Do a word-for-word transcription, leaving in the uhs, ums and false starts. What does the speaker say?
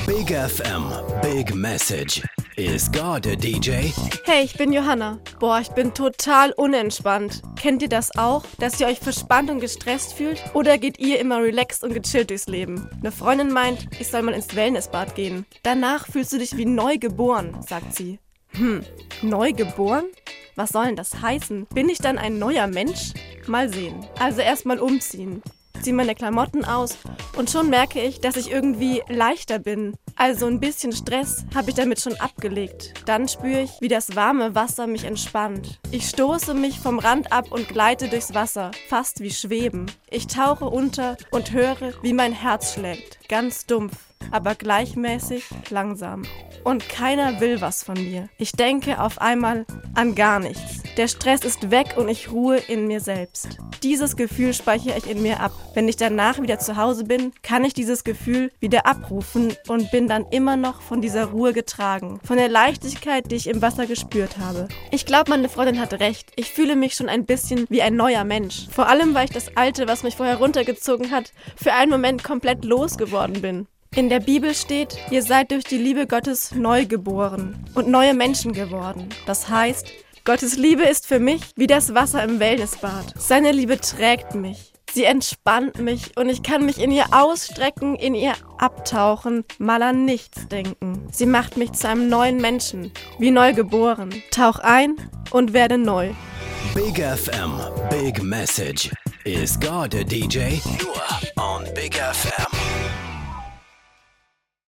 Big F M, Big Message. Is God a D J? Hey, ich bin Johanna. Boah, ich bin total unentspannt. Kennt ihr das auch, dass ihr euch verspannt und gestresst fühlt? Oder geht ihr immer relaxed und gechillt durchs Leben? Eine Freundin meint, ich soll mal ins Wellnessbad gehen. Danach fühlst du dich wie neu geboren, sagt sie. Hm, neu geboren? Was soll denn das heißen? Bin ich dann ein neuer Mensch? Mal sehen. Also erstmal umziehen. Zieh meine Klamotten aus und schon merke ich, dass ich irgendwie leichter bin. Also ein bisschen Stress habe ich damit schon abgelegt. Dann spüre ich, wie das warme Wasser mich entspannt. Ich stoße mich vom Rand ab und gleite durchs Wasser, fast wie schweben. Ich tauche unter und höre, wie mein Herz schlägt. Ganz dumpf, aber gleichmäßig langsam. Und keiner will was von mir. Ich denke auf einmal an gar nichts. Der Stress ist weg und ich ruhe in mir selbst. Dieses Gefühl speichere ich in mir ab. Wenn ich danach wieder zu Hause bin, kann ich dieses Gefühl wieder abrufen und bin dann immer noch von dieser Ruhe getragen. Von der Leichtigkeit, die ich im Wasser gespürt habe. Ich glaube, meine Freundin hat recht. Ich fühle mich schon ein bisschen wie ein neuer Mensch. Vor allem, weil ich das Alte, was mich vorher runtergezogen hat, für einen Moment komplett losgeworden bin. In der Bibel steht, ihr seid durch die Liebe Gottes neu geboren und neue Menschen geworden. Das heißt, Gottes Liebe ist für mich wie das Wasser im Wellnessbad. Seine Liebe trägt mich. Sie entspannt mich und ich kann mich in ihr ausstrecken, in ihr abtauchen, mal an nichts denken. Sie macht mich zu einem neuen Menschen, wie neu geboren. Tauch ein und werde neu. Big F M, Big Message. Is God a D J? Nur on Big F M.